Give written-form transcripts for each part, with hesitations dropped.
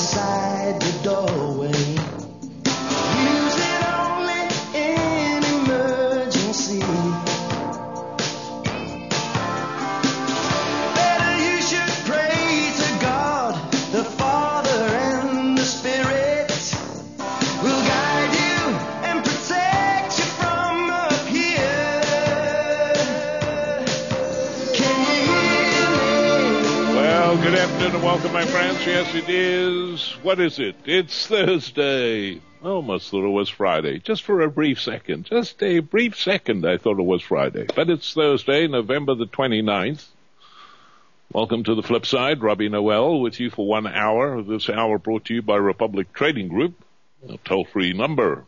beside the doorway. Use it only in emergency. Better you should pray to God, the Father and the Spirit will guide you and protect you from up here. Can you hear me? Well, good afternoon and welcome, my friends. Yes, it is. What is it? It's Thursday. I almost thought it was Friday. Just for a brief second. Just a brief second, I thought it was Friday. But it's Thursday, November the 29th. Welcome to the flip side. Robbie Noel with you for 1 hour. This hour brought to you by Republic Trading Group. A toll-free number,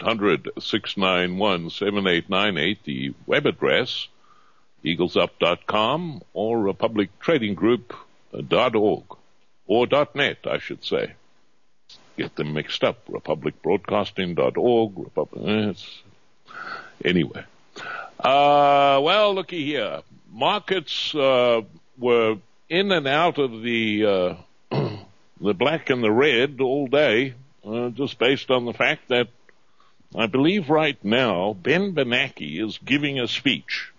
1-800-691-7898. The web address, eaglesup.com or republictradinggroup.org. Or .net, I should say. Get them mixed up. republicbroadcasting.org. Anyway. Well, looky here. Markets were in and out of the black and the red all day, just based on the fact that I believe right now Ben Bernanke is giving a speech.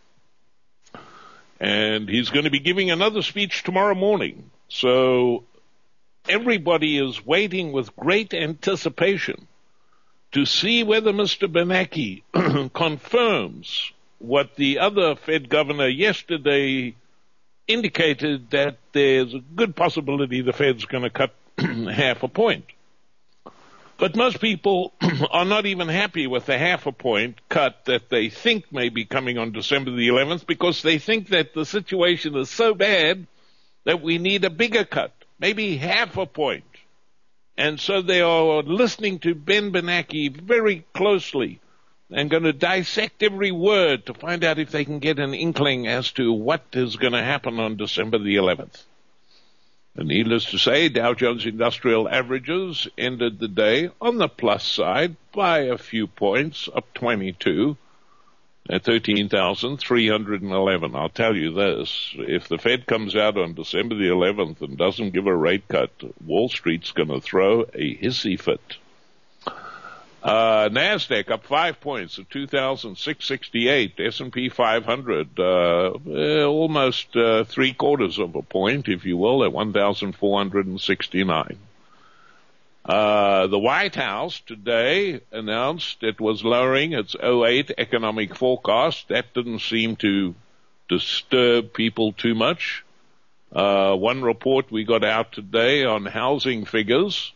And he's going to be giving another speech tomorrow morning. So everybody is waiting with great anticipation to see whether Mr. Bernanke confirms what the other Fed governor yesterday indicated, that there's a good possibility the Fed's going to cut half a point. But most people are not even happy with the half a point cut that they think may be coming on December the 11th, because they think that the situation is so bad that we need a bigger cut, maybe half a point. And so they are listening to Ben Bernanke very closely and going to dissect every word to find out if they can get an inkling as to what is going to happen on December the 11th. And needless to say, Dow Jones Industrial Averages ended the day on the plus side by a few points, up 22 at 13,311. I'll tell you this, if the Fed comes out on December the 11th and doesn't give a rate cut, Wall Street's going to throw a hissy fit. NASDAQ up 5 points at 2,668. S&P 500, almost 3/4 of a point, if you will, at 1,469. The White House today announced it was lowering its 2008 economic forecast. That didn't seem to disturb people too much. One report we got out today on housing figures,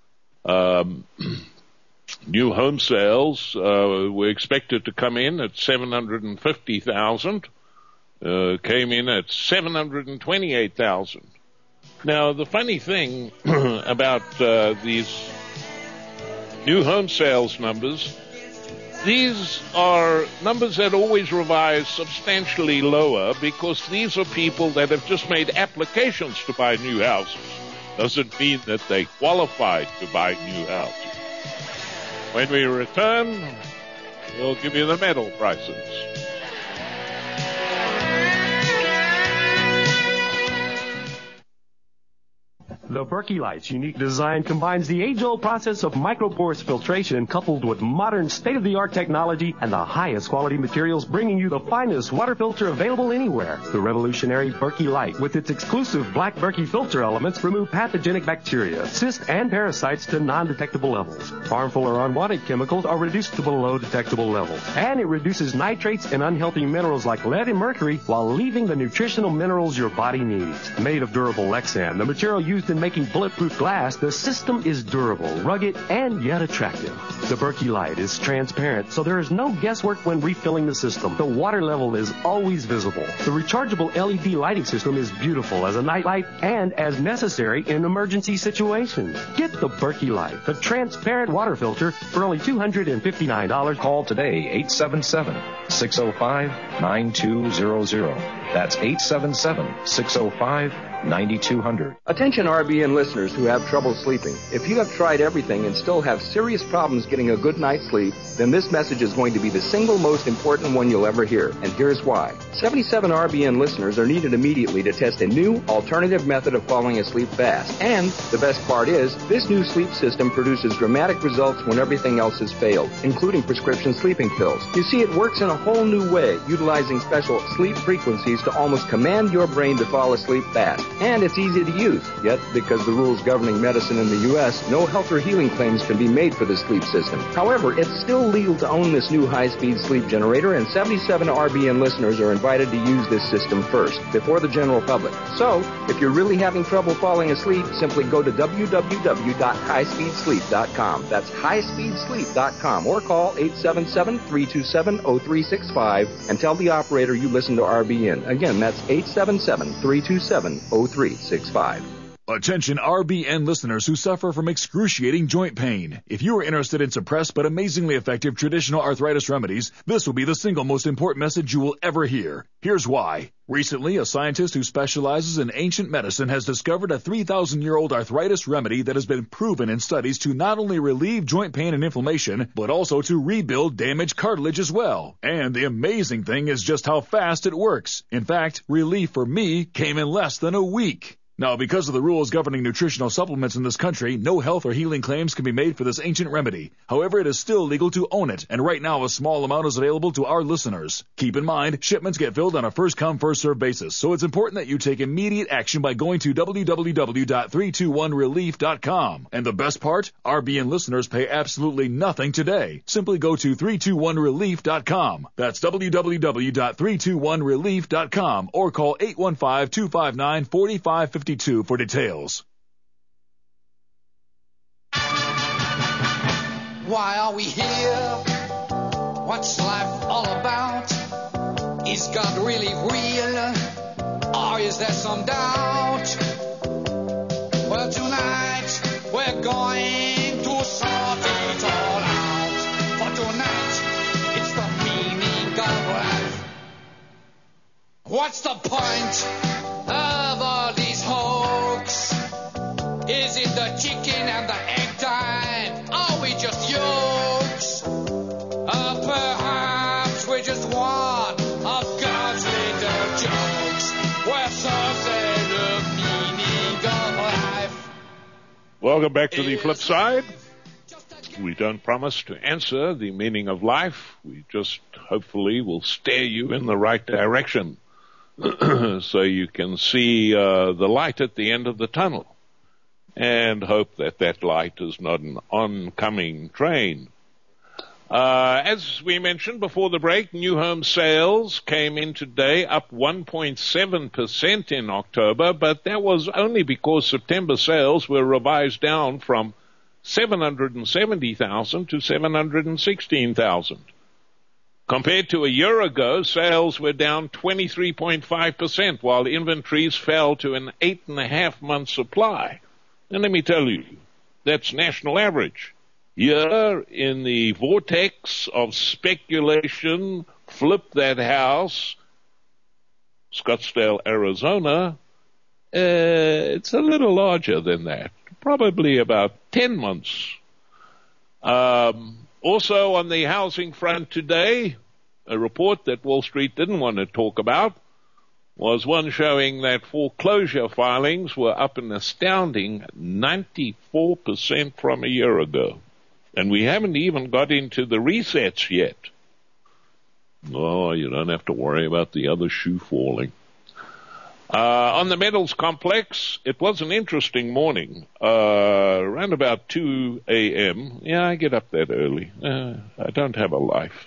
new home sales were expected to come in at 750,000, came in at 728,000. Now, the funny thing about these new home sales numbers, these are numbers that always revise substantially lower, because these are people that have just made applications to buy new houses. Doesn't mean that they qualified to buy new houses. When we return, we'll give you the metal prices. The Berkey Light's unique design combines the age-old process of microporous filtration coupled with modern state-of-the-art technology and the highest quality materials, bringing you the finest water filter available anywhere. The revolutionary Berkey Light, with its exclusive black Berkey filter elements, remove pathogenic bacteria, cysts, and parasites to non-detectable levels. Harmful or unwanted chemicals are reduced to below detectable levels. And it reduces nitrates and unhealthy minerals like lead and mercury while leaving the nutritional minerals your body needs. Made of durable Lexan, the material used in making bulletproof glass, the system is durable, rugged, and yet attractive. The Berkey Light is transparent, so there is no guesswork when refilling the system. The water level is always visible. The rechargeable LED lighting system is beautiful as a night light and as necessary in emergency situations. Get the Berkey Light, the transparent water filter, for only $259. Call today, 877-605-9200. That's 877-605-9200. Attention RB RBN listeners who have trouble sleeping. If you have tried everything and still have serious problems getting a good night's sleep, then this message is going to be the single most important one you'll ever hear, and here's why. 77 RBN listeners are needed immediately to test a new alternative method of falling asleep fast. And the best part is, this new sleep system produces dramatic results when everything else has failed, including prescription sleeping pills. You see, it works in a whole new way, utilizing special sleep frequencies to almost command your brain to fall asleep fast. And it's easy to use. Yet, because the rules governing medicine in the U.S., no health or healing claims can be made for the sleep system. However, it's still legal to own this new high-speed sleep generator, and 77 RBN listeners are invited to use this system first, before the general public. So, if you're really having trouble falling asleep, simply go to www.highspeedsleep.com. That's highspeedsleep.com, or call 877-327-0365 and tell the operator you listen to RBN. Again, that's 877-327-0365. Attention RBN listeners who suffer from excruciating joint pain. If you are interested in suppressed but amazingly effective traditional arthritis remedies, this will be the single most important message you will ever hear. Here's why. Recently, a scientist who specializes in ancient medicine has discovered a 3,000-year-old arthritis remedy that has been proven in studies to not only relieve joint pain and inflammation, but also to rebuild damaged cartilage as well. And the amazing thing is just how fast it works. In fact, relief for me came in less than a week. Now, because of the rules governing nutritional supplements in this country, no health or healing claims can be made for this ancient remedy. However, it is still legal to own it, and right now a small amount is available to our listeners. Keep in mind, shipments get filled on a first-come, first-served basis, so it's important that you take immediate action by going to www.321relief.com. And the best part? RBN listeners pay absolutely nothing today. Simply go to 321relief.com. That's www.321relief.com, or call 815-259-4552 for details. Why are we here? What's life all about? Is God really real? Or is there some doubt? Well, tonight we're going to sort it all out. For tonight, it's the meaning of life. What's the point of all these hoax? Is it the chicken and the egg time? Are we just yolks? Perhaps we're just one of God's little jokes. We're some say the meaning of life. Welcome back to the flip side. We don't promise to answer the meaning of life. We just hopefully will steer you in the right direction so you can see the light at the end of the tunnel, and hope that that light is not an oncoming train. As we mentioned before the break, new home sales came in today up 1.7% in October, but that was only because September sales were revised down from 770,000 to 716,000. Compared to a year ago, sales were down 23.5%, while inventories fell to an 8.5-month supply. And let me tell you, that's national average. Here in the vortex of speculation, flip that house, Scottsdale, Arizona, it's a little larger than that, probably about 10 months. Also on the housing front today, a report that Wall Street didn't want to talk about was one showing that foreclosure filings were up an astounding 94% from a year ago. And we haven't even got into the resets yet. Oh, you don't have to worry about the other shoe falling. On the metals complex, it was an interesting morning. Around about 2 a.m. Yeah, I get up that early. I don't have a life.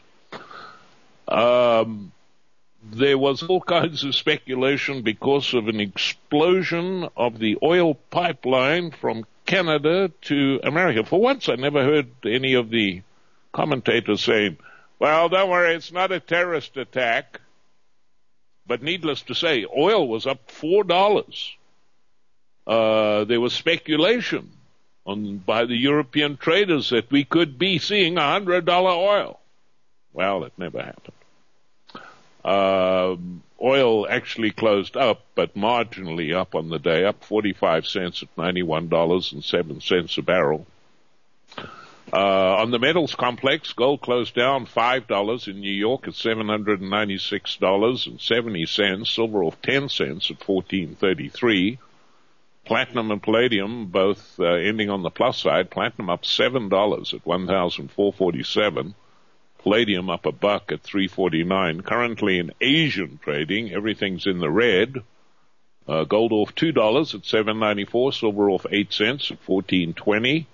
There was all kinds of speculation because of an explosion of the oil pipeline from Canada to America. For once, I never heard any of the commentators saying, well, don't worry, it's not a terrorist attack. But needless to say, oil was up $4. There was speculation by the European traders that we could be seeing $100 oil. Well, it never happened. oil actually closed up, but marginally up on the day, up 45 cents at $91.07 a barrel. On the metals complex, gold closed down $5 in New York at $796.70, silver off 10 cents at $14.33. Platinum and palladium both ending on the plus side. Platinum up $7 at $1,447. Palladium up $1 at $3.49. Currently in Asian trading, everything's in the red. Gold off $2 at $7.94. Silver off 8 cents at $14.20.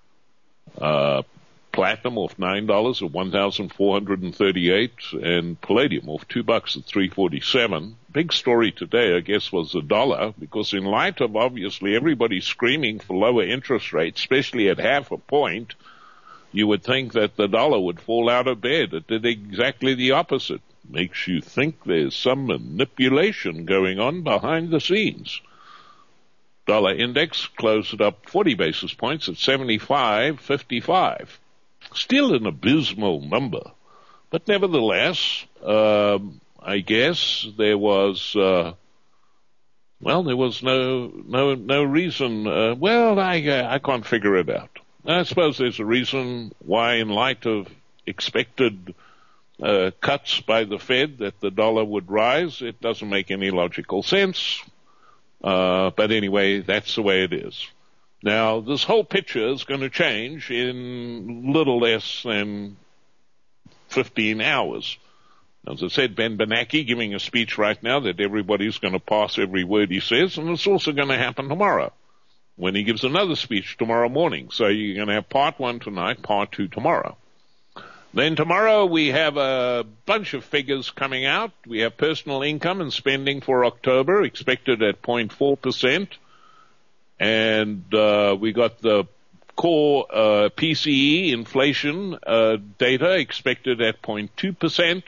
Platinum off $9 at $1,438, and palladium off $2 at $3.47. Big story today, I guess, was the dollar, because in light of obviously everybody screaming for lower interest rates, especially at half a point, you would think that the dollar would fall out of bed. It did exactly the opposite. Makes you think there's some manipulation going on behind the scenes. Dollar index closed up 40 basis points at 75.55. Still an abysmal number. But nevertheless, I guess there was, there was no reason, I can't figure it out. I suppose there's a reason why, in light of expected cuts by the Fed, that the dollar would rise. It doesn't make any logical sense. But anyway, that's the way it is. Now, this whole picture is going to change in little less than 15 hours. As I said, Ben Bernanke giving a speech right now that everybody's going to pass every word he says, and it's also going to happen tomorrow when he gives another speech tomorrow morning. So you're going to have part 1 tonight, part 2 tomorrow. Then tomorrow we have a bunch of figures coming out. We have personal income and spending for October expected at 0.4%. And we got the core PCE inflation data expected at 0.2%.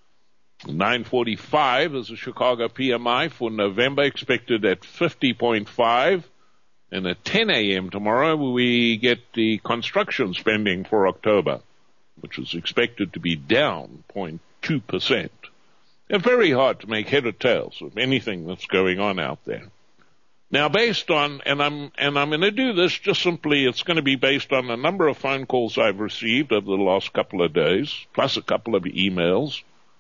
945 is the Chicago PMI for November, expected at 50.5. And at 10 a.m. tomorrow we get the construction spending for October, which is expected to be down 0.2%. It's very hard to make head or tails of anything that's going on out there. Now, based on, and I'm going to do this just simply, it's going to be based on a number of phone calls I've received over the last couple of days, plus a couple of emails,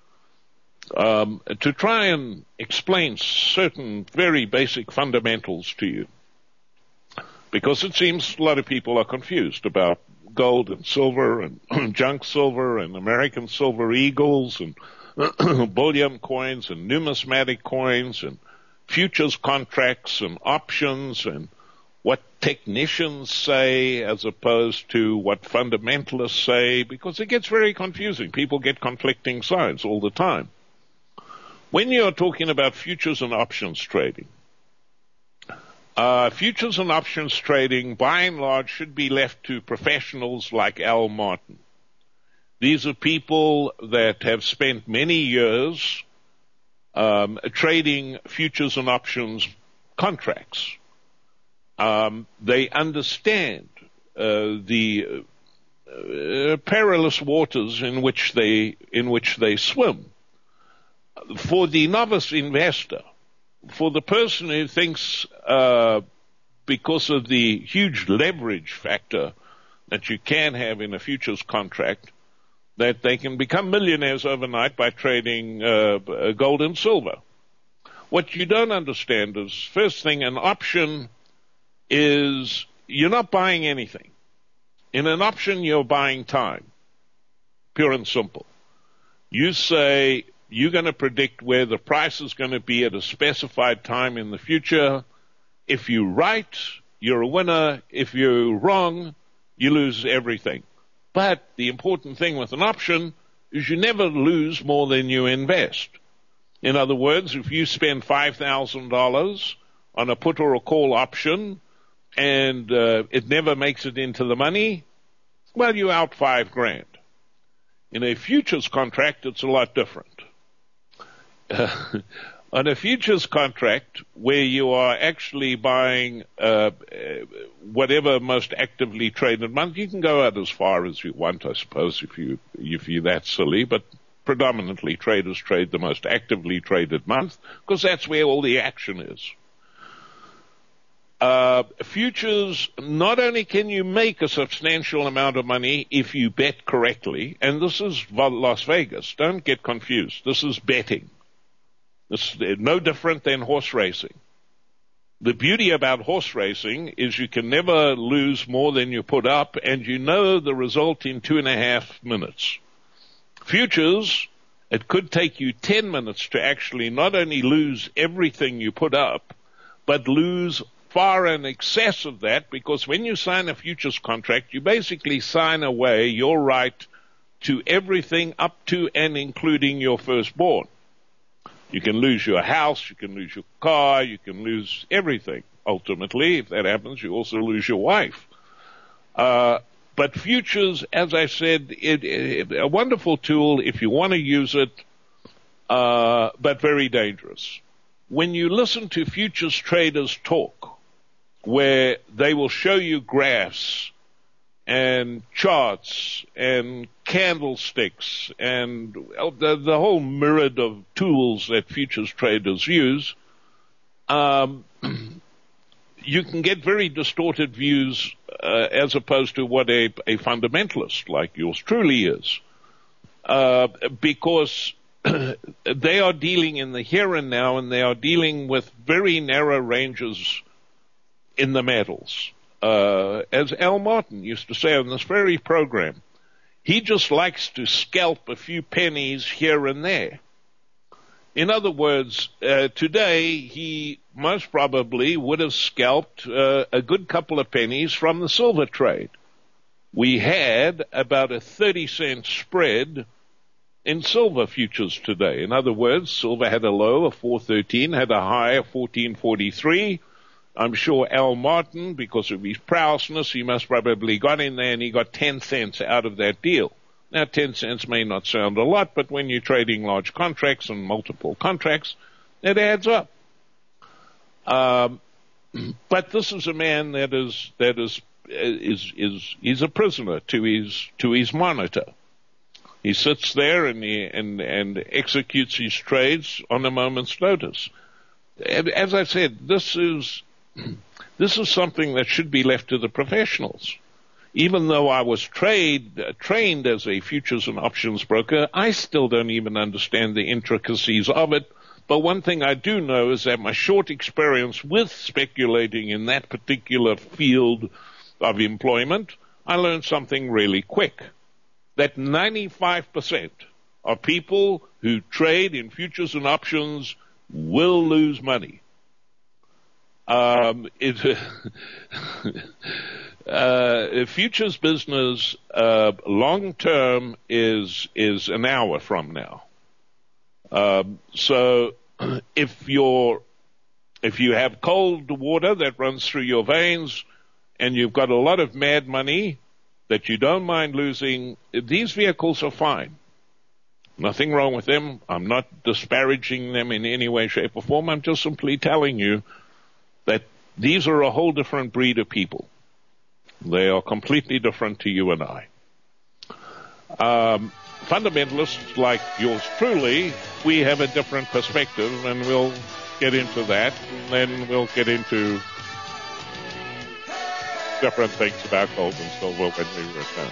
to try and explain certain very basic fundamentals to you. Because it seems a lot of people are confused about gold and silver and junk silver and American silver eagles and bullion coins and numismatic coins and futures contracts and options and what technicians say as opposed to what fundamentalists say, because it gets very confusing. People get conflicting signs all the time. When you're talking about futures and options trading, futures and options trading, by and large, should be left to professionals like Al Martin. These are people that have spent many years trading futures and options contracts. They understand the perilous waters in which they swim. For the novice investor, for the person who thinks because of the huge leverage factor that you can have in a futures contract, that they can become millionaires overnight by trading gold and silver. What you don't understand is, first thing, an option is you're not buying anything. In an option, you're buying time, pure and simple. You say you're going to predict where the price is going to be at a specified time in the future. If you're right, you're a winner. If you're wrong, you lose everything. But the important thing with an option is you never lose more than you invest. In other words, if you spend $5,000 on a put or a call option and it never makes it into the money, well, you're out $5,000. In a futures contract, it's a lot different. On a futures contract where you are actually buying whatever most actively traded month, you can go out as far as you want, I suppose, if you're that silly. But predominantly traders trade the most actively traded month, because that's where all the action is. Futures, not only can you make a substantial amount of money if you bet correctly, and this is Las Vegas, don't get confused. This is betting. This is no different than horse racing. The beauty about horse racing is you can never lose more than you put up, and you know the result in 2.5 minutes. Futures, it could take you 10 minutes to actually not only lose everything you put up, but lose far in excess of that, because when you sign a futures contract, you basically sign away your right to everything up to and including your firstborn. You can lose your house, you can lose your car, you can lose everything. Ultimately, if that happens, you also lose your wife. But futures, as I said, a wonderful tool if you want to use it, but very dangerous. When you listen to futures traders talk, where they will show you graphs and charts and candlesticks and the whole myriad of tools that futures traders use, you can get very distorted views as opposed to what a fundamentalist like yours truly is, because they are dealing in the here and now, and they are dealing with very narrow ranges in the metals. As Al Martin used to say on this very program, he just likes to scalp a few pennies here and there. In other words, today he most probably would have scalped a good couple of pennies from the silver trade. We had about a 30-cent spread in silver futures today. In other words, silver had a low of 413, had a high of 1443. I'm sure Al Martin, because of his prowessness, he must probably got in there and he got 10 cents out of that deal. Now, 10 cents may not sound a lot, but when you're trading large contracts and multiple contracts, it adds up. But this is a man that is a prisoner to his monitor. He sits there and executes his trades on a moment's notice. As I said, this is something that should be left to the professionals. Even though I was trained as a futures and options broker, I still don't even understand the intricacies of it. But one thing I do know is that my short experience with speculating in that particular field of employment, I learned something really quick. That 95% of people who trade in futures and options will lose money. Futures business, long term is an hour from now. So if you have cold water that runs through your veins and you've got a lot of mad money that you don't mind losing, these vehicles are fine. Nothing wrong with them. I'm not disparaging them in any way, shape, or form. I'm just simply telling you that these are a whole different breed of people. They are completely different to you and I. Fundamentalists like yours truly, we have a different perspective, and we'll get into that, and then we'll get into different things about gold and silver when we return.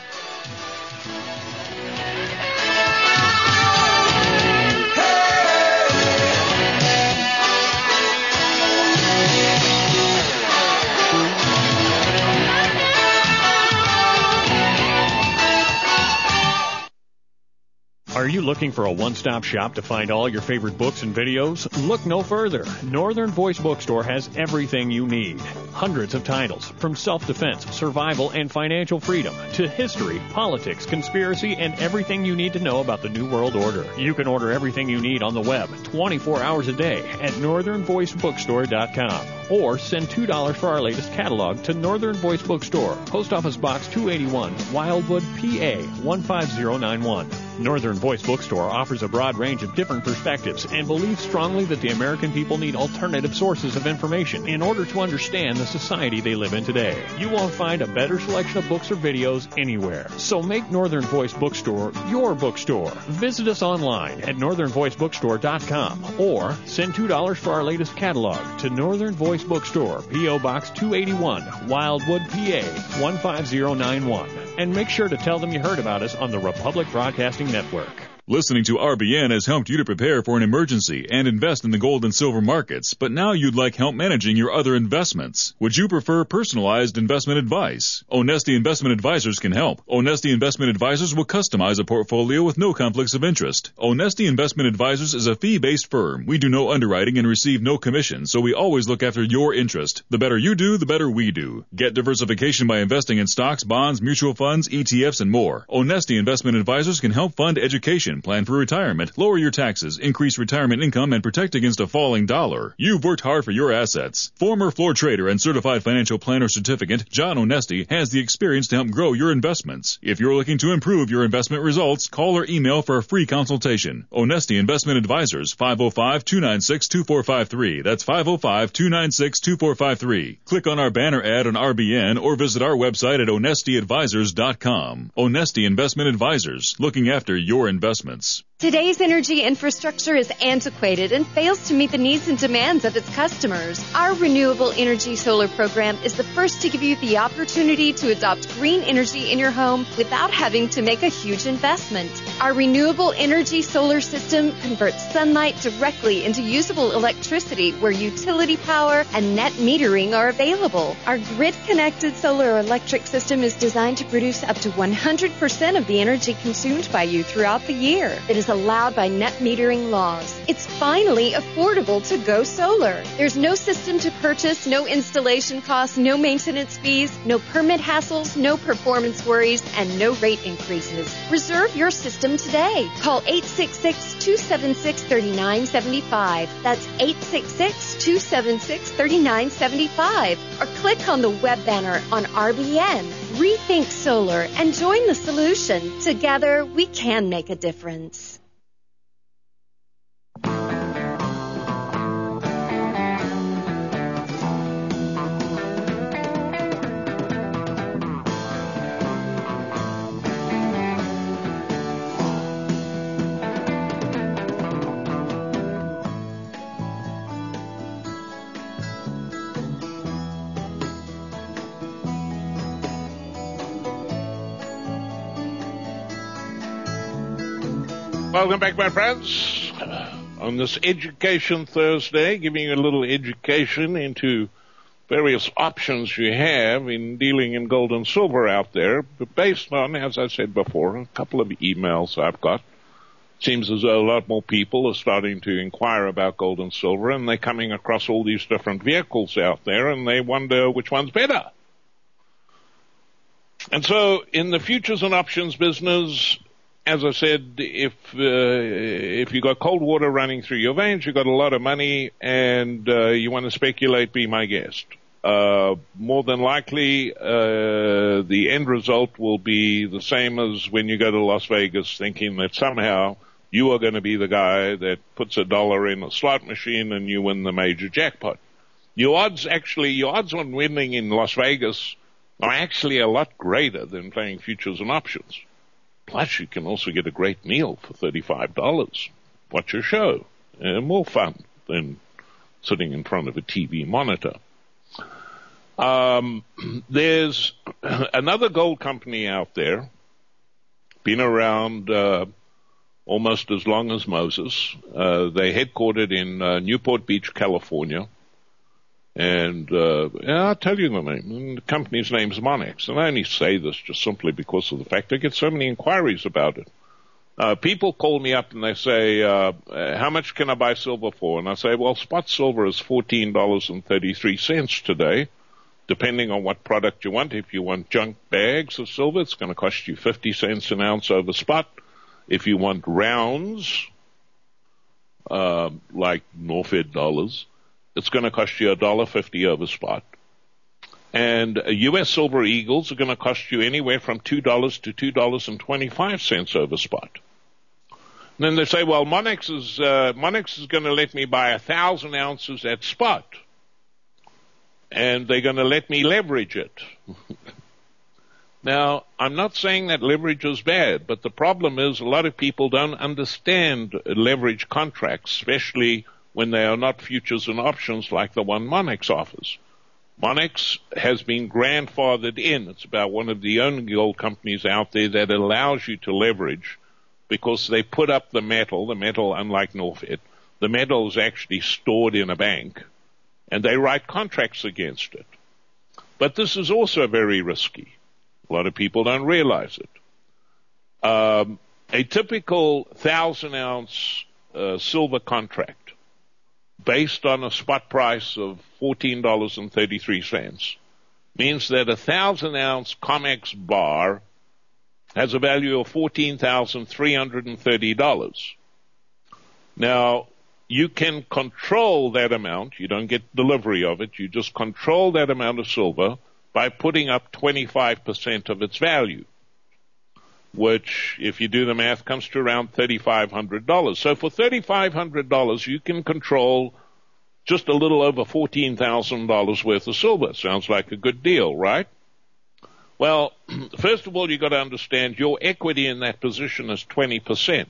Are you looking for a one-stop shop to find all your favorite books and videos? Look no further. Northern Voice Bookstore has everything you need. Hundreds of titles, from self-defense, survival, and financial freedom, to history, politics, conspiracy, and everything you need to know about the New World Order. You can order everything you need on the web 24 hours a day at northernvoicebookstore.com. Or send $2 for our latest catalog to Northern Voice Bookstore, Post Office Box 281, Wildwood, PA 15091. Northern Voice Bookstore offers a broad range of different perspectives and believes strongly that the American people need alternative sources of information in order to understand the society they live in today. You won't find a better selection of books or videos anywhere. So make Northern Voice Bookstore your bookstore. Visit us online at northernvoicebookstore.com or send $2 for our latest catalog to Northern Voice Bookstore, P.O. Box 281, Wildwood, PA 15091. And make sure to tell them you heard about us on the Republic Broadcasting Network. Listening to RBN has helped you to prepare for an emergency and invest in the gold and silver markets, but now you'd like help managing your other investments. Would you prefer personalized investment advice? Onesti Investment Advisors can help. Onesti Investment Advisors will customize a portfolio with no conflicts of interest. Onesti Investment Advisors is a fee-based firm. We do no underwriting and receive no commission, so we always look after your interest. The better you do, the better we do. Get diversification by investing in stocks, bonds, mutual funds, ETFs, and more. Onesti Investment Advisors can help fund education, plan for retirement, lower your taxes, increase retirement income, and protect against a falling dollar. You've worked hard for your assets. Former floor trader and certified financial planner certificate, John Onesti, has the experience to help grow your investments. If you're looking to improve your investment results, call or email for a free consultation. Onesti Investment Advisors, 505-296-2453. That's 505-296-2453. Click on our banner ad on RBN or visit our website at onestiadvisors.com. Onesti Investment Advisors, looking after your investments. Today's energy infrastructure is antiquated and fails to meet the needs and demands of its customers. Our Renewable Energy Solar program is the first to give you the opportunity to adopt green energy in your home without having to make a huge investment. Our Renewable Energy Solar system converts sunlight directly into usable electricity where utility power and net metering are available. Our grid-connected solar electric system is designed to produce up to 100% of the energy consumed by you throughout the year. It is allowed by net metering laws. It's finally affordable to go solar. There's no system to purchase, no installation costs, no maintenance fees, no permit hassles, no performance worries, and no rate increases. Reserve your system today. Call 866-276-3975. That's 866-276-3975. Or click on the web banner on RBN. Rethink Solar and join the solution. Together, we can make a difference. Welcome back, my friends, on this Education Thursday, giving you a little education into various options you have in dealing in gold and silver out there, but based on, as I said before, a couple of emails I've got. It seems as though a lot more people are starting to inquire about gold and silver, and they're coming across all these different vehicles out there, and they wonder which one's better. And so, in the futures and options business, as I said, if you got cold water running through your veins, you got a lot of money, and you want to speculate, be my guest. More than likely, the end result will be the same as when you go to Las Vegas, thinking that somehow you are going to be the guy that puts $1 in a slot machine and you win the major jackpot. Your odds on winning in Las Vegas are actually a lot greater than playing futures and options. Plus, you can also get a great meal for $35. Watch a show. More fun than sitting in front of a TV monitor. There's another gold company out there, been around almost as long as Moses. They're headquartered in Newport Beach, California. And I'll tell you the name. The company's name's Monex. And I only say this just simply because of the fact I get so many inquiries about it. People call me up and they say, how much can I buy silver for? And I say, well, spot silver is $14.33 today, depending on what product you want. If you want junk bags of silver, it's going to cost you 50 cents an ounce over spot. If you want rounds, like Norfed dollars, it's going to cost you $1.50 over spot. And U.S. Silver Eagles are going to cost you anywhere from $2 to $2.25 over spot. And then they say, well, Monex is going to let me buy 1,000 ounces at spot, and they're going to let me leverage it. Now, I'm not saying that leverage is bad, but the problem is a lot of people don't understand leverage contracts, especially when they are not futures and options like the one Monex offers. Monex has been grandfathered in. It's about one of the only gold companies out there that allows you to leverage, because they put up the metal, unlike Norfed, the metal is actually stored in a bank, and they write contracts against it. But this is also very risky. A lot of people don't realize it. A typical 1,000-ounce silver contract, based on a spot price of $14.33, means that a 1,000-ounce COMEX bar has a value of $14,330. Now, you can control that amount. You don't get delivery of it. You just control that amount of silver by putting up 25% of its value, which, if you do the math, comes to around $3,500. So for $3,500, you can control just a little over $14,000 worth of silver. Sounds like a good deal, right? Well, first of all, you've got to understand your equity in that position is 20%.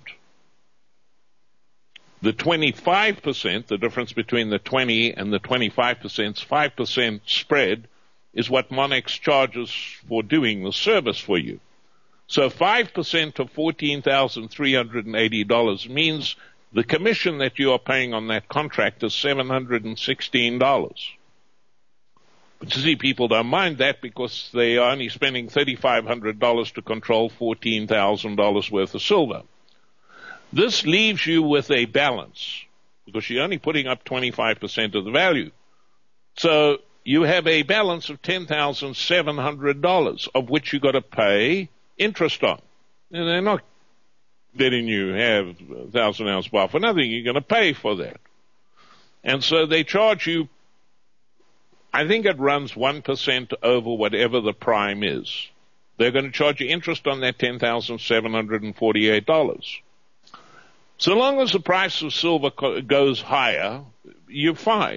The 25%, the difference between the 20 and the 25%, 5% spread, is what Monex charges for doing the service for you. So 5% of $14,380 means the commission that you are paying on that contract is $716. But you see, people don't mind that because they are only spending $3,500 to control $14,000 worth of silver. This leaves you with a balance because you're only putting up 25% of the value. So you have a balance of $10,700, of which you got to pay interest on. And they're not letting you have a 1,000-ounce bar for nothing. You're going to pay for that. And so they charge you, I think it runs 1% over whatever the prime is. They're going to charge you interest on that $10,748. So long as the price of silver goes higher, you're fine.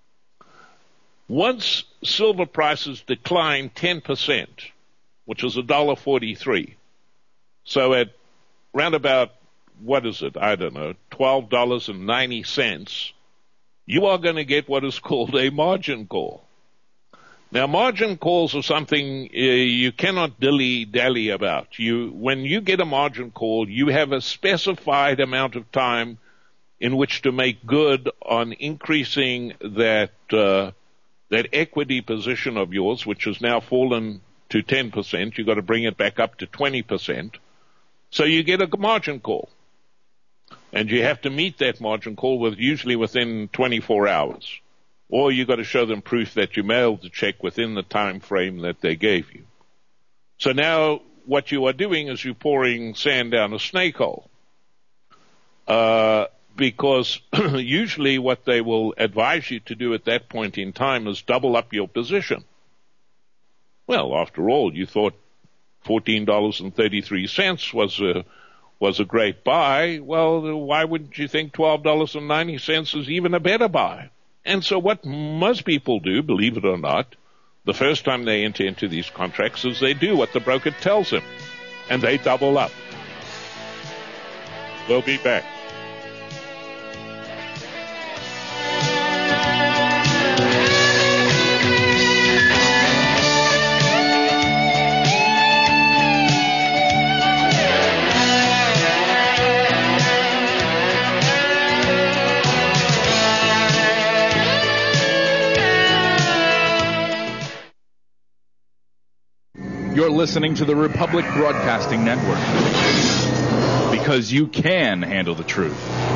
Once silver prices decline 10%, which is $1.43, so at round about, what is it, I don't know, $12.90, you are going to get what is called a margin call. Now, margin calls are something you cannot dilly-dally about. When you get a margin call, you have a specified amount of time in which to make good on increasing that equity position of yours, which has now fallen to 10%. You've got to bring it back up to 20%. So you get a margin call. And you have to meet that margin call usually within 24 hours. Or you've got to show them proof that you mailed the check within the time frame that they gave you. So now what you are doing is you're pouring sand down a snake hole. Because usually what they will advise you to do at that point in time is double up your position. Well, after all, you thought $14.33 was a great buy. Well, why wouldn't you think $12.90 is even a better buy? And so what most people do, believe it or not, the first time they enter into these contracts is they do what the broker tells them, and they double up. We'll be back. You're listening to the Republic Broadcasting Network, because you can handle the truth.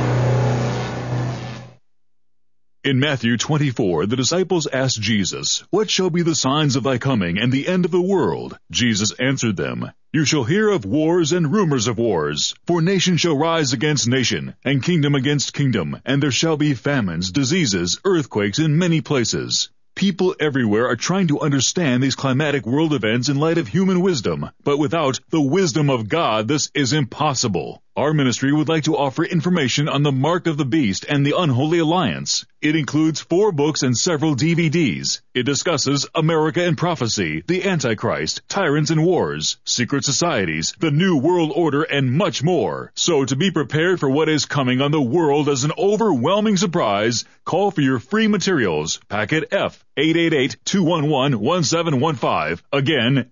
In Matthew 24, the disciples asked Jesus, "What shall be the signs of thy coming and the end of the world?" Jesus answered them, "You shall hear of wars and rumors of wars, for nation shall rise against nation, and kingdom against kingdom, and there shall be famines, diseases, earthquakes in many places." People everywhere are trying to understand these climatic world events in light of human wisdom, but without the wisdom of God, this is impossible. Our ministry would like to offer information on the Mark of the Beast and the Unholy Alliance. It includes 4 books and several DVDs. It discusses America and Prophecy, the Antichrist, Tyrants and Wars, Secret Societies, the New World Order, and much more. So to be prepared for what is coming on the world as an overwhelming surprise, call for your free materials. Packet F, 888-211-1715. Again,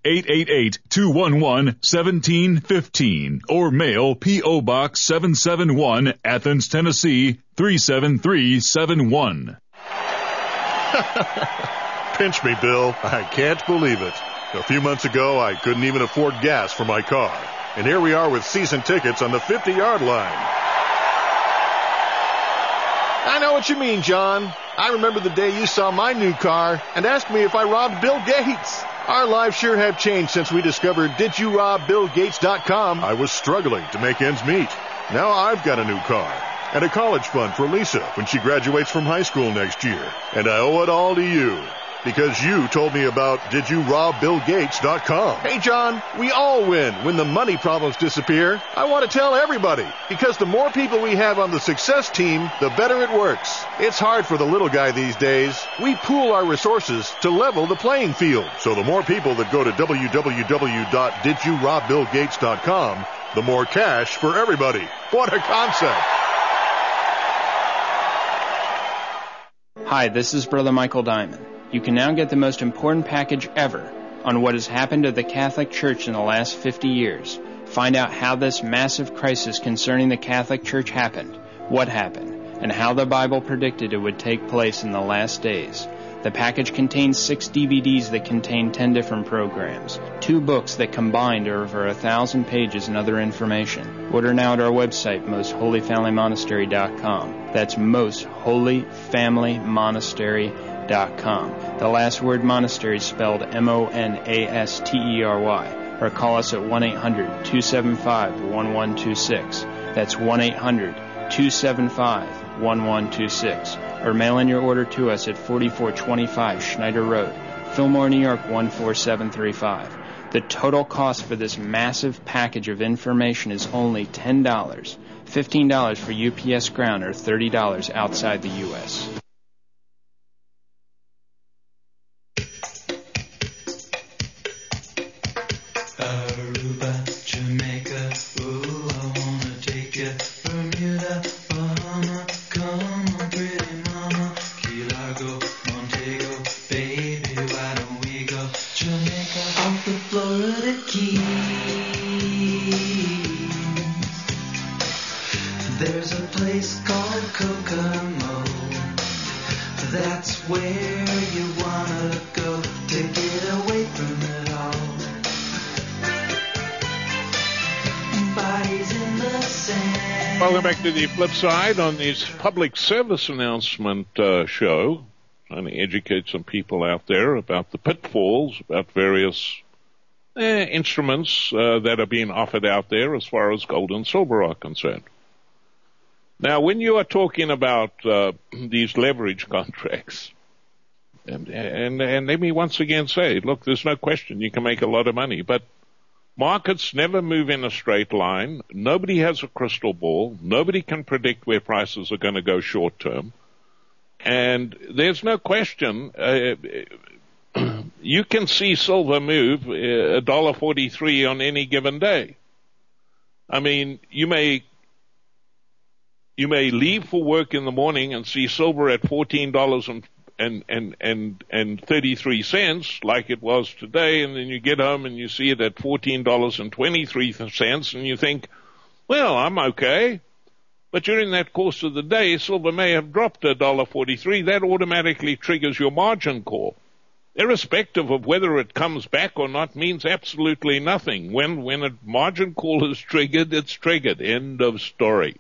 888-211-1715. Or mail P.O. Box 771, Athens, Tennessee, 37371. Pinch me, Bill. I can't believe it. A few months ago, I couldn't even afford gas for my car. And here we are with season tickets on the 50-yard line. I know what you mean, John. I remember the day you saw my new car and asked me if I robbed Bill Gates. Our lives sure have changed since we discovered DidYouRobBillGates.com. I was struggling to make ends meet. Now I've got a new car and a college fund for Lisa when she graduates from high school next year. And I owe it all to you because you told me about DidYouRobBillGates.com. Hey, John, we all win when the money problems disappear. I want to tell everybody because the more people we have on the success team, the better it works. It's hard for the little guy these days. We pool our resources to level the playing field. So the more people that go to www.DidYouRobBillGates.com, the more cash for everybody. What a concept. Hi, this is Brother Michael Diamond. You can now get the most important package ever on what has happened to the Catholic Church in the last 50 years. Find out how this massive crisis concerning the Catholic Church happened, what happened, and how the Bible predicted it would take place in the last days. The package contains 6 DVDs that contain 10 different programs, 2 books that combined are over 1,000 pages and other information. Order now at our website, MostHolyFamilyMonastery.com. That's MostHolyFamilyMonastery.com. The last word monastery is spelled MONASTERY. Or call us at 1-800-275-1126. That's 1-800-275-1126. Or mail in your order to us at 4425 Schneider Road, Fillmore, New York 14735. The total cost for this massive package of information is only $10, $15 for UPS Ground, or $30 outside the U.S. Aruba, Jamaica, ooh, I wanna take you. Bermuda, Bahama, come on, pretty mama. Key Largo, Montego, baby, why don't we go? Jamaica, off the Florida Keys. There's a place called Kokomo. That's where you wanna go to get away from it all. Bodies in the sand. Welcome back to the flip side on this public service announcement show. Trying to educate some people out there about the pitfalls, about various instruments that are being offered out there as far as gold and silver are concerned. Now, when you are talking about these leverage contracts, and let me once again say, look, there's no question you can make a lot of money, but markets never move in a straight line. Nobody has a crystal ball. Nobody can predict where prices are going to go short term. And there's no question, you can see silver move $1.43 on any given day. I mean, you may leave for work in the morning and see silver at $14.33 like it was today, and then you get home and you see it at $14.23, and you think, well, I'm okay. But during that course of the day, silver may have dropped $1.43. That automatically triggers your margin call. Irrespective of whether it comes back or not means absolutely nothing. When a margin call is triggered, it's triggered. End of story.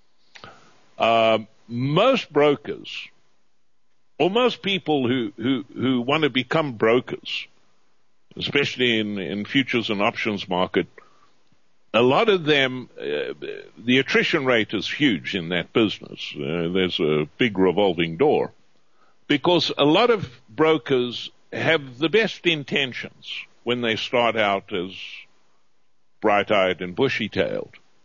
Most brokers, or most people who want to become brokers, especially in futures and options market, a lot of them, the attrition rate is huge in that business. There's a big revolving door because a lot of brokers have the best intentions when they start out as bright-eyed and bushy-tailed.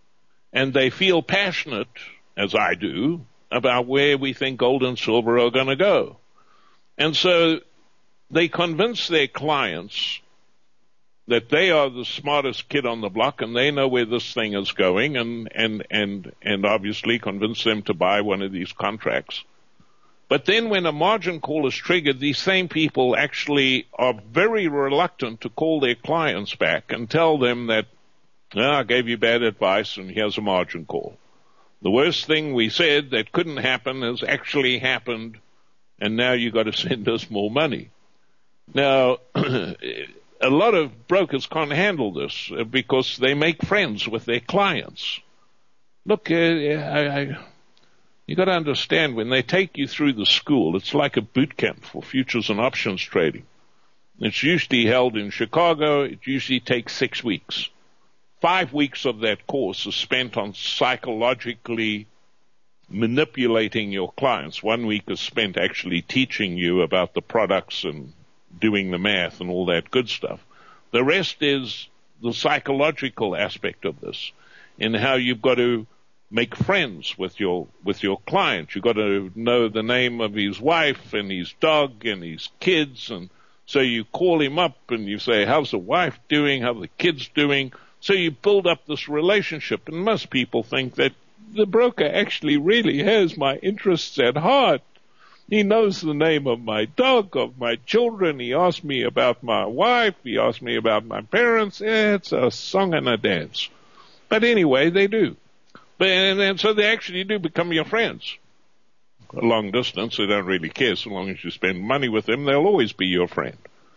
and they feel passionate, as I do, about where we think gold and silver are going to go. And so they convince their clients that they are the smartest kid on the block and they know where this thing is going, and obviously convince them to buy one of these contracts. But then when a margin call is triggered, these same people actually are very reluctant to call their clients back and tell them that, I gave you bad advice and here's a margin call. The worst thing we said that couldn't happen has actually happened, and now you got to send us more money. Now, a lot of brokers can't handle this because they make friends with their clients. Look, you got to understand, when they take you through the school, it's like a boot camp for futures and options trading. It's usually held in Chicago. It usually takes 6 weeks. 5 weeks of that course is spent on psychologically manipulating your clients. 1 week is spent actually teaching you about the products and doing the math and all that good stuff. The rest is the psychological aspect of this, in how you've got to make friends with your client. You've got to know the name of his wife and his dog and his kids, and so you call him up and you say, how's the wife doing? How are the kids doing? So you build up this relationship, and most people think that the broker actually really has my interests at heart. He knows the name of my dog, of my children. He asked me about my wife. He asked me about my parents. It's a song and a dance. But anyway, they do. And so they actually do become your friends. A long distance, they don't really care. So long as you spend money with them, they'll always be your friend.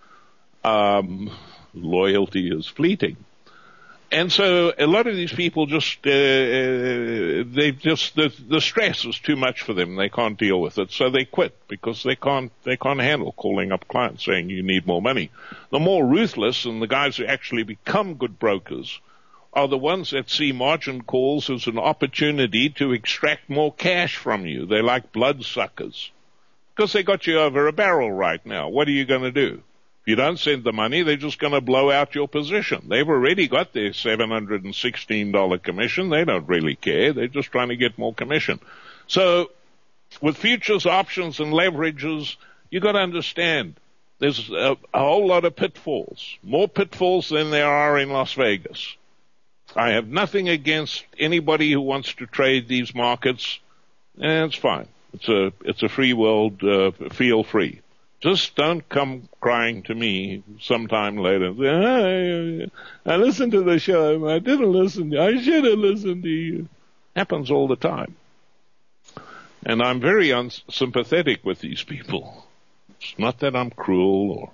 Loyalty is fleeting. And so a lot of these people just, the stress is too much for them. They can't deal with it. So they quit because they can't handle calling up clients saying you need more money. The more ruthless, and the guys who actually become good brokers, are the ones that see margin calls as an opportunity to extract more cash from you. They're like bloodsuckers because they got you over a barrel right now. What are you going to do? If you don't send the money, they're just going to blow out your position. They've already got their $716 commission. They don't really care. They're just trying to get more commission. So with futures, options, and leverages, you got to understand there's a whole lot of pitfalls, more pitfalls than there are in Las Vegas. I have nothing against anybody who wants to trade these markets, and it's fine. It's a free world. Feel free. Just don't come crying to me sometime later. I listened to the show. I didn't listen. I should have listened to you. Happens all the time. And I'm very unsympathetic with these people. It's not that I'm cruel or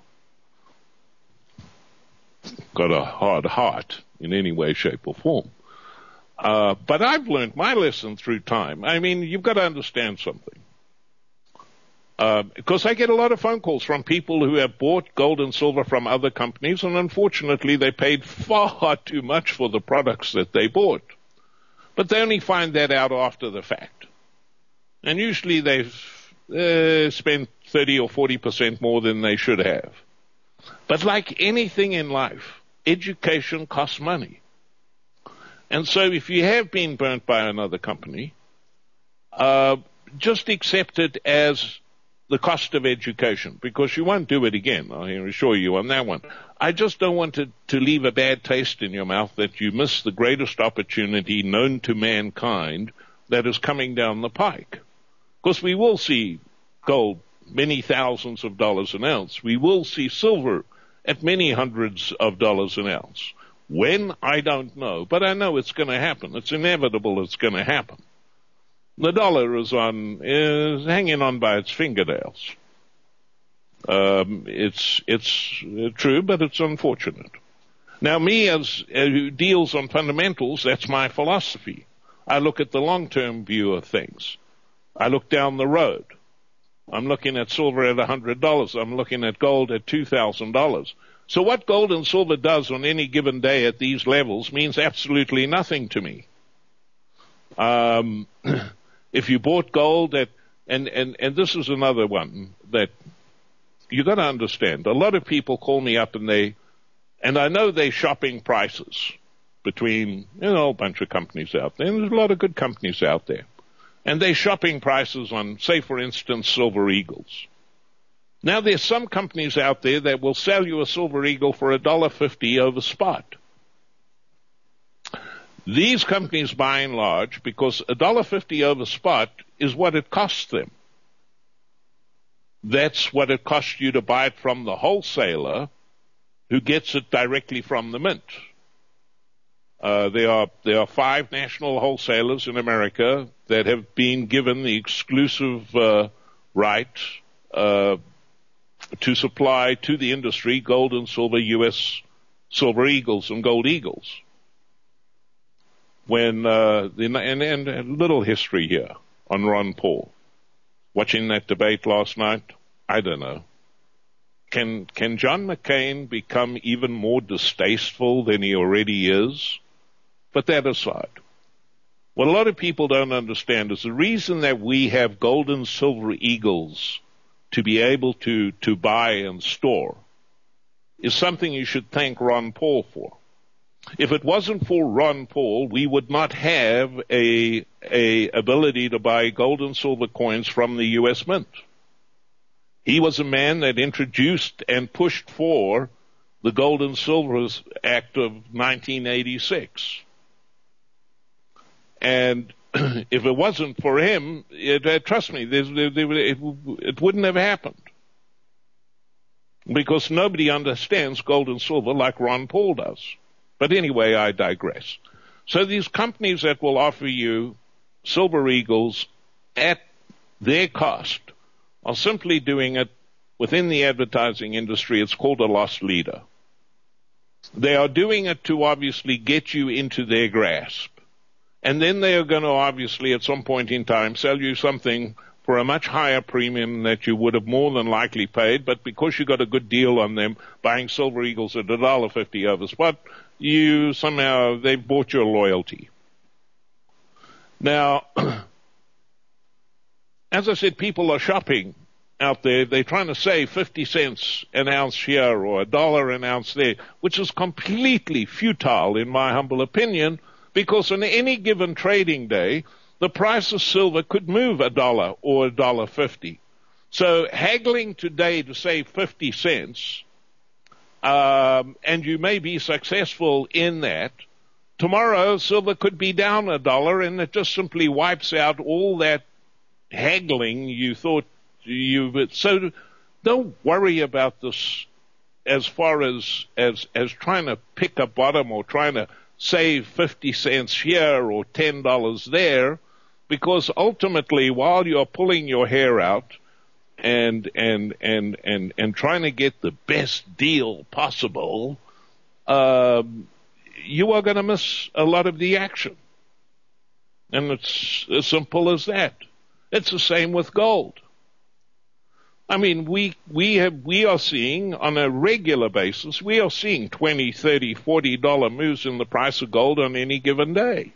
got a hard heart in any way, shape, or form. But I've learned my lesson through time. I mean, you've got to understand something. Because I get a lot of phone calls from people who have bought gold and silver from other companies, and unfortunately they paid far too much for the products that they bought. But they only find that out after the fact. And usually they've spent 30 or 40% more than they should have. But like anything in life, education costs money. And so if you have been burnt by another company, just accept it as the cost of education, because you won't do it again. I can assure you on that one. I just don't want to leave a bad taste in your mouth that you miss the greatest opportunity known to mankind that is coming down the pike. Because we will see gold many thousands of dollars an ounce. We will see silver at many hundreds of dollars an ounce. When? I don't know, but I know it's going to happen. It's inevitable it's going to happen. The dollar is hanging on by its fingernails. It's true, but it's unfortunate. Now, me as who deals on fundamentals, that's my philosophy. I look at the long-term view of things. I look down the road. I'm looking at silver at $100. I'm looking at gold at $2,000. So what gold and silver does on any given day at these levels means absolutely nothing to me. If you bought gold at, and this is another one that you got to understand. A lot of people call me up and I know they're shopping prices. between, a whole bunch of companies out there. And there's a lot of good companies out there. And they're shopping prices on, say, for instance, Silver Eagles. Now, there's some companies out there that will sell you a Silver Eagle for $1.50 over spot. These companies, by and large, because $1.50 over spot is what it costs them. That's what it costs you to buy it from the wholesaler who gets it directly from the mint. There are 5 national wholesalers in America that have been given the exclusive right to supply to the industry gold and silver U.S. Silver Eagles and Gold Eagles. And a little history here on Ron Paul. Watching that debate last night, I don't know. Can John McCain become even more distasteful than he already is? But that aside, what a lot of people don't understand is the reason that we have gold and silver eagles to be able to buy and store is something you should thank Ron Paul for. If it wasn't for Ron Paul, we would not have a ability to buy gold and silver coins from the U.S. Mint. He was a man that introduced and pushed for the Gold and Silver Act of 1986. And if it wasn't for him, trust me, it wouldn't have happened. Because nobody understands gold and silver like Ron Paul does. But anyway, I digress. So these companies that will offer you Silver Eagles at their cost are simply doing it within the advertising industry. It's called a loss leader. They are doing it to obviously get you into their grasp. And then they are going to obviously at some point in time sell you something for a much higher premium that you would have more than likely paid, but because you got a good deal on them buying Silver Eagles at $1.50 over spot, they've bought your loyalty. Now, as I said, people are shopping out there. They're trying to save 50 cents an ounce here or $1 an ounce there, which is completely futile in my humble opinion, because on any given trading day, the price of silver could move $1 or $1.50. So haggling today to save 50 cents, and you may be successful in that, tomorrow silver could be down $1 and it just simply wipes out all that haggling you thought so don't worry about this as far as trying to pick a bottom or trying to save 50 cents here or $10 there, because ultimately while you're pulling your hair out and trying to get the best deal possible, you are going to miss a lot of the action. And it's as simple as that. It's the same with gold. I mean, we are seeing on a regular basis, we are seeing $20, $30, $40 moves in the price of gold on any given day.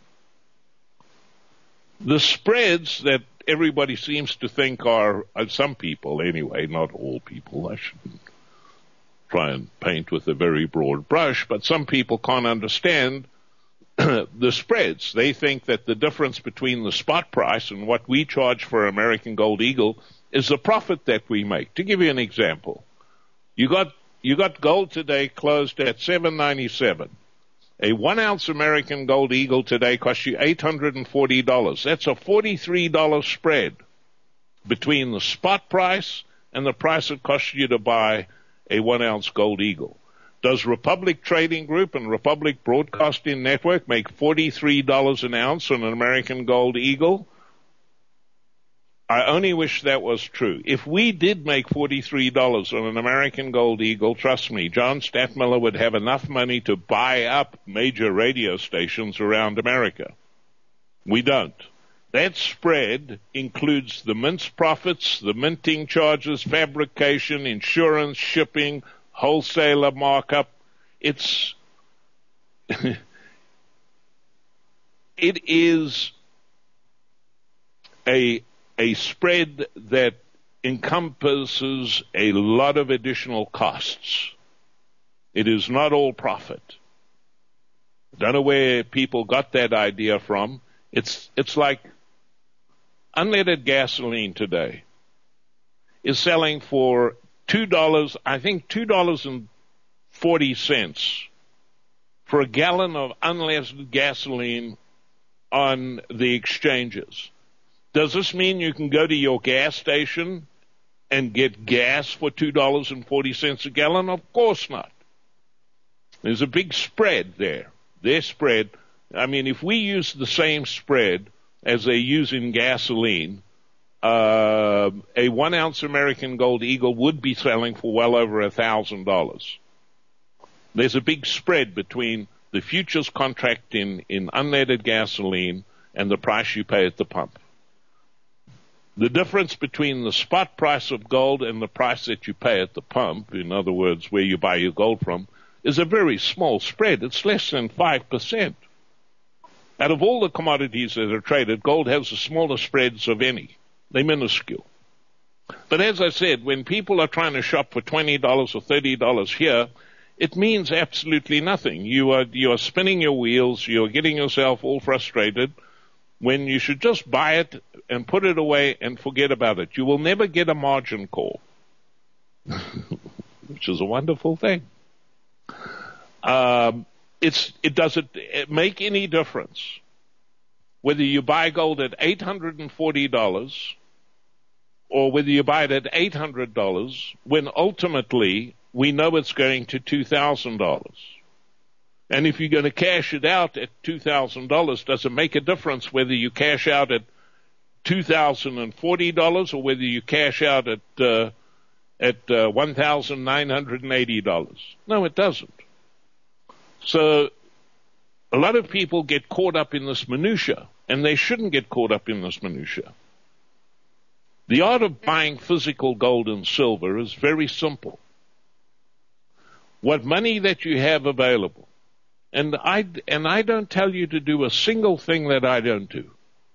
The spreads that everybody seems to think are, some people anyway, not all people, I shouldn't try and paint with a very broad brush, but some people can't understand the spreads. They think that the difference between the spot price and what we charge for American Gold Eagle is the profit that we make. To give you an example, you got gold today closed at $7.97. A 1 ounce American Gold Eagle today costs you $840. That's a $43 spread between the spot price and the price it costs you to buy a 1 ounce Gold Eagle. Does Republic Trading Group and Republic Broadcasting Network make $43 an ounce on an American Gold Eagle? I only wish that was true. If we did make $43 on an American Gold Eagle, trust me, John Statmiller would have enough money to buy up major radio stations around America. We don't. That spread includes the mint's profits, the minting charges, fabrication, insurance, shipping, wholesaler markup. It is a spread that encompasses a lot of additional costs. It is not all profit. Don't know where people got that idea from. It's like unleaded gasoline today is selling for $2, I think $2.40 for a gallon of unleaded gasoline on the exchanges. Does this mean you can go to your gas station and get gas for $2.40 a gallon? Of course not. There's a big spread there. Their spread, I mean, if we use the same spread as they use in gasoline, a 1 ounce American Gold Eagle would be selling for well over $1,000. There's a big spread between the futures contract in unleaded gasoline and the price you pay at the pump. The difference between the spot price of gold and the price that you pay at the pump, in other words, where you buy your gold from, is a very small spread. It's less than 5%. Out of all the commodities that are traded, gold has the smallest spreads of any. They're minuscule. But as I said, when people are trying to shop for $20 or $30 here, it means absolutely nothing. You are spinning your wheels. You're getting yourself all frustrated when you should just buy it and put it away and forget about it. You will never get a margin call, which is a wonderful thing. It doesn't make any difference whether you buy gold at $840 or whether you buy it at $800 when ultimately we know it's going to $2,000. And if you're going to cash it out at $2,000, does it make a difference whether you cash out at $2,040 or whether you cash out at $1,980? No, it doesn't. So a lot of people get caught up in this minutia, and they shouldn't get caught up in this minutia. The art of buying physical gold and silver is very simple. What money that you have available, and I don't tell you to do a single thing that I don't do.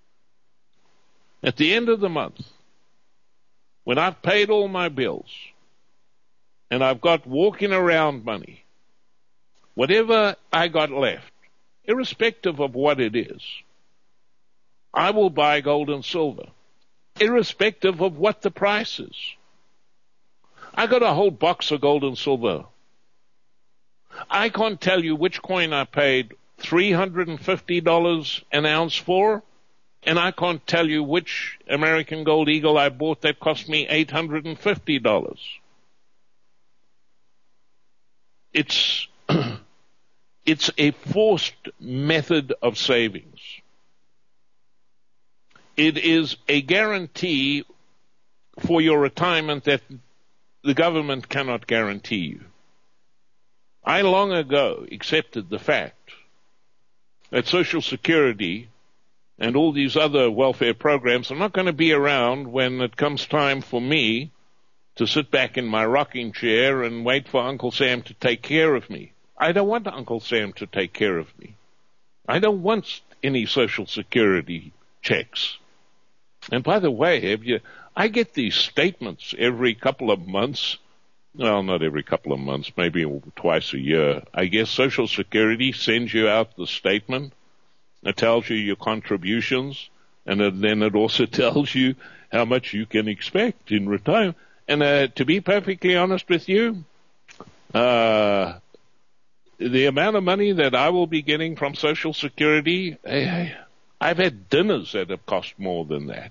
At the end of the month, when I've paid all my bills, and I've got walking around money, whatever I got left, irrespective of what it is, I will buy gold and silver, irrespective of what the price is. I got a whole box of gold and silver. I can't tell you which coin I paid $350 an ounce for, and I can't tell you which American Gold Eagle I bought that cost me $850. It's a forced method of savings. It is a guarantee for your retirement that the government cannot guarantee you. I long ago accepted the fact that Social Security and all these other welfare programs are not going to be around when it comes time for me to sit back in my rocking chair and wait for Uncle Sam to take care of me. I don't want Uncle Sam to take care of me. I don't want any Social Security checks. And by the way, I get these statements every couple of months. Well, not every couple of months, maybe twice a year. I guess Social Security sends you out the statement. It tells you your contributions, and then it also tells you how much you can expect in retirement. And to be perfectly honest with you, the amount of money that I will be getting from Social Security, I've had dinners that have cost more than that.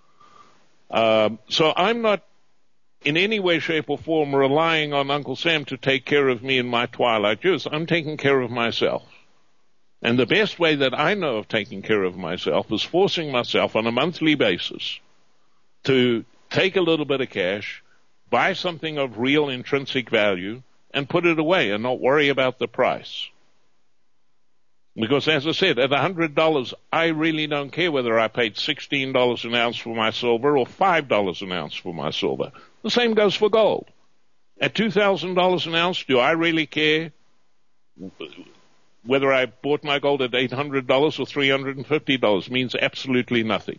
So I'm not in any way, shape, or form relying on Uncle Sam to take care of me in my twilight years. I'm taking care of myself. And the best way that I know of taking care of myself is forcing myself on a monthly basis to take a little bit of cash, buy something of real intrinsic value, and put it away and not worry about the price. Because as I said, at $100, I really don't care whether I paid $16 an ounce for my silver or $5 an ounce for my silver. The same goes for gold. At $2,000 an ounce, do I really care whether I bought my gold at $800 or $350? It means absolutely nothing.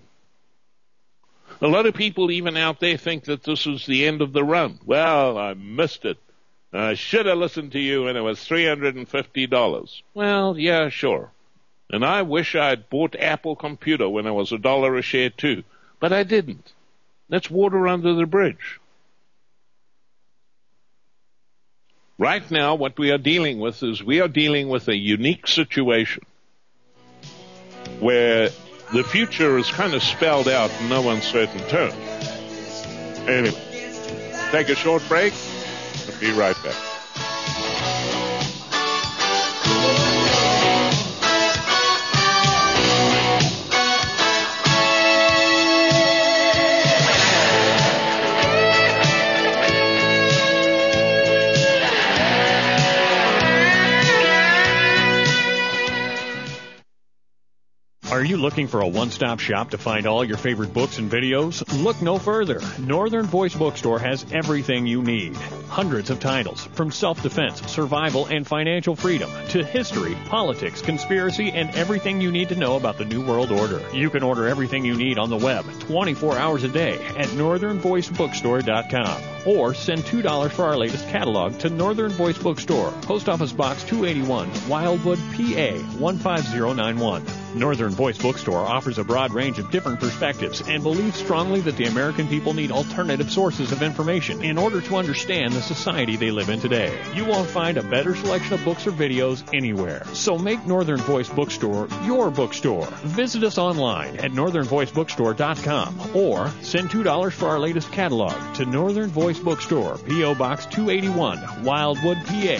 A lot of people even out there think that this is the end of the run. Well, I missed it. I should have listened to you when it was $350. Well, yeah, sure. And I wish I'd bought Apple Computer when it was $1 a share too, but I didn't. That's water under the bridge. Right now, what we are dealing with is we are dealing with a unique situation where the future is kind of spelled out in no uncertain terms. Anyway, take a short break. We'll be right back. Are you looking for a one-stop shop to find all your favorite books and videos? Look no further. Northern Voice Bookstore has everything you need. Hundreds of titles, from self-defense, survival, and financial freedom, to history, politics, conspiracy, and everything you need to know about the New World Order. You can order everything you need on the web 24 hours a day at northernvoicebookstore.com. Or send $2 for our latest catalog to Northern Voice Bookstore, Post Office Box 281, Wildwood, PA 15091. Northern Voice Bookstore offers a broad range of different perspectives and believes strongly that the American people need alternative sources of information in order to understand the society they live in today. You won't find a better selection of books or videos anywhere. So make Northern Voice Bookstore your bookstore. Visit us online at northernvoicebookstore.com or send $2 for our latest catalog to Northern Voice Bookstore, P.O. Box 281, Wildwood, PA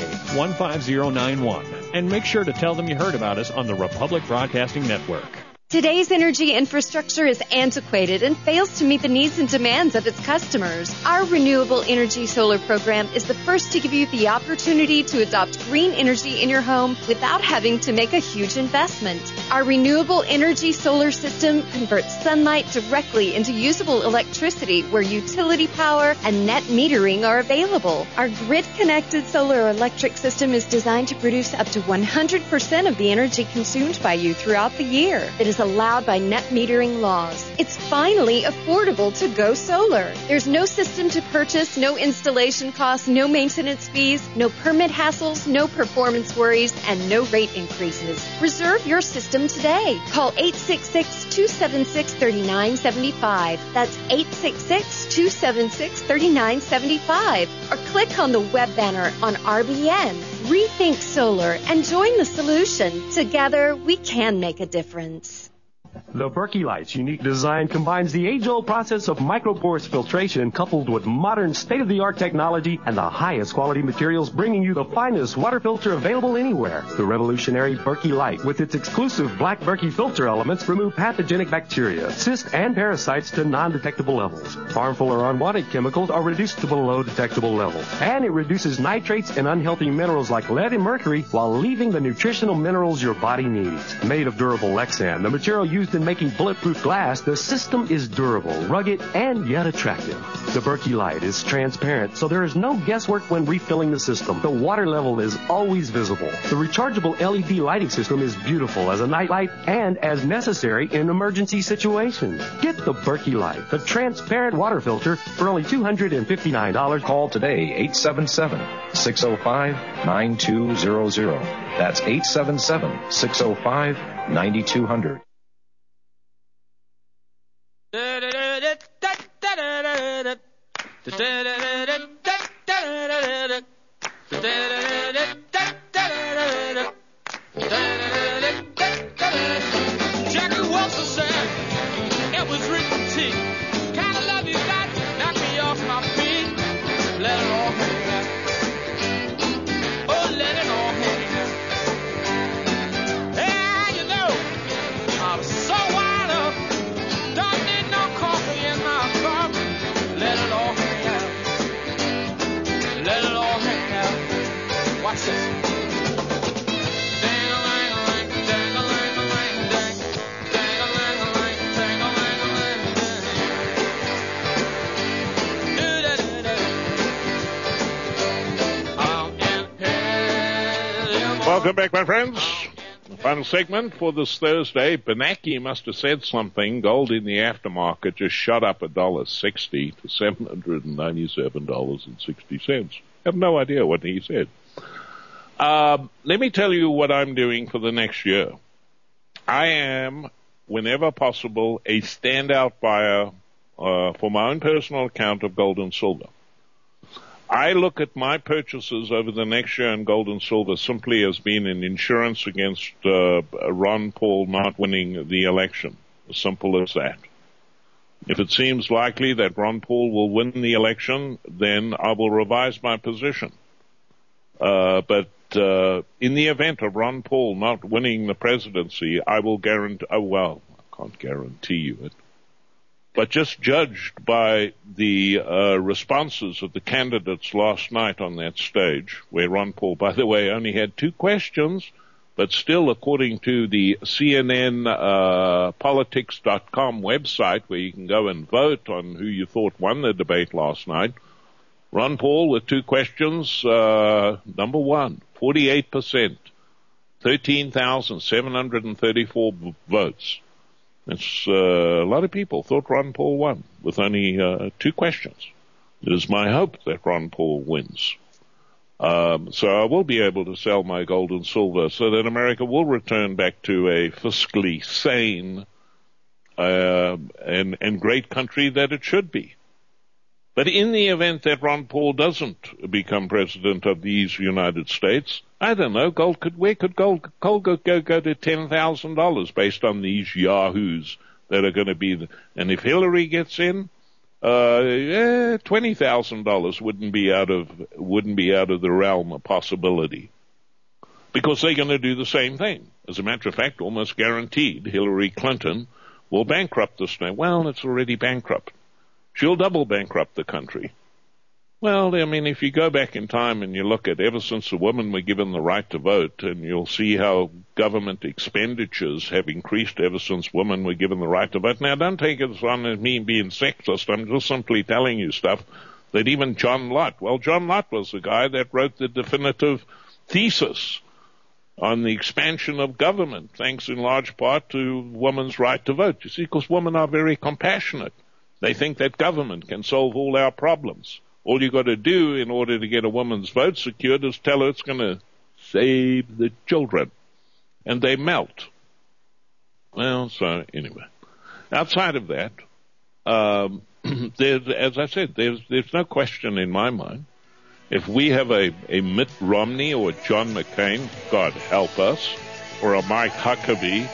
15091. And make sure to tell them you heard about us on the Republic Broadcasting Network. Today's energy infrastructure is antiquated and fails to meet the needs and demands of its customers. Our Renewable Energy Solar program is the first to give you the opportunity to adopt green energy in your home without having to make a huge investment. Our Renewable Energy Solar system converts sunlight directly into usable electricity where utility power and net metering are available. Our grid-connected solar electric system is designed to produce up to 100% of the energy consumed by you throughout the year. It is allowed by net metering laws. It's finally affordable to go solar. There's no system to purchase, no installation costs, no maintenance fees, no permit hassles, no performance worries, and no rate increases. Reserve your system today. Call 866-276-3975. That's 866-276-3975. Or click on the web banner on RBN. Rethink Solar and join the solution. Together, we can make a difference. The Berkey Light's unique design combines the age-old process of microporous filtration coupled with modern state-of-the-art technology and the highest quality materials, bringing you the finest water filter available anywhere. The revolutionary Berkey Light, with its exclusive black Berkey filter elements, remove pathogenic bacteria, cysts, and parasites to non-detectable levels. Harmful or unwanted chemicals are reduced to below detectable levels. And it reduces nitrates and unhealthy minerals like lead and mercury while leaving the nutritional minerals your body needs. Made of durable Lexan, the material used in making bulletproof glass, the system is durable, rugged, and yet attractive. The Berkey Light is transparent, so there is no guesswork when refilling the system. The water level is always visible. The rechargeable LED lighting system is beautiful as a nightlight and as necessary in emergency situations. Get the Berkey Light, the transparent water filter, for only $259. Call today, 877-605-9200. That's 877-605-9200. Jackie Wilson said it was written T. Kind of love you got, knock me off my feet. Let it all hang out. Oh, let it all hang out. Yeah, you know, I'm so wired up. Don't need no coffee in my cup. Let it all hang out. Let it all hang out. Watch this. Welcome back, my friends. The final segment for this Thursday. Benaki must have said something. Gold in the aftermarket just shot up $1.60 to $797.60. have no idea what he said. Let me tell you what I'm doing for the next year. I am, whenever possible, a standout buyer for my own personal account of gold and silver. I look at my purchases over the next year in gold and silver simply as being an insurance against Ron Paul not winning the election. As simple as that. If it seems likely that Ron Paul will win the election, then I will revise my position. But in the event of Ron Paul not winning the presidency, I will guarantee, I can't guarantee you it, but just judged by the responses of the candidates last night on that stage, where Ron Paul, by the way, only had 2 questions, but still, according to the CNN politics.com website, where you can go and vote on who you thought won the debate last night, Ron Paul with 2 questions. Number 1, 48%, 13,734 votes. That's a lot of people thought Ron Paul won with only 2 questions. It is my hope that Ron Paul wins. So I will be able to sell my gold and silver so that America will return back to a fiscally sane and great country that it should be. But in the event that Ron Paul doesn't become president of these United States, I don't know, where could gold go to $10,000 based on these yahoos that are going to be, and if Hillary gets in, $20,000 wouldn't be out of the realm of possibility, because they're going to do the same thing. As a matter of fact, almost guaranteed, Hillary Clinton will bankrupt this nation. Well, it's already bankrupt. She'll double bankrupt the country. Well, I mean, if you go back in time and you look at ever since the women were given the right to vote, and you'll see how government expenditures have increased ever since women were given the right to vote. Now, don't take it on as me being sexist. I'm just simply telling you stuff that even John Lott was the guy that wrote the definitive thesis on the expansion of government, thanks in large part to women's right to vote. You see, because women are very compassionate. They think that government can solve all our problems. All you got to do in order to get a woman's vote secured is tell her it's going to save the children. And they melt. Well, so anyway. Outside of that, as I said, there's no question in my mind. If we have a Mitt Romney or a John McCain, God help us, or a Mike Huckabee,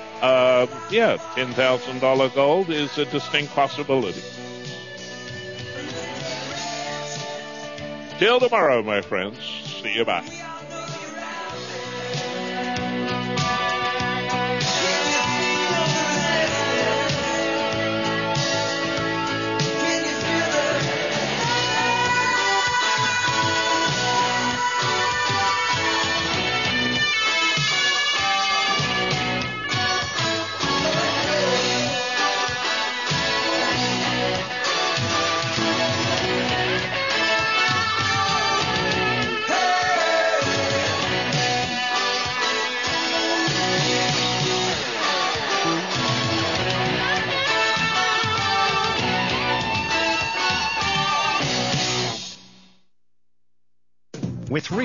$10,000 gold is a distinct possibility. Till tomorrow, my friends. See you bye. With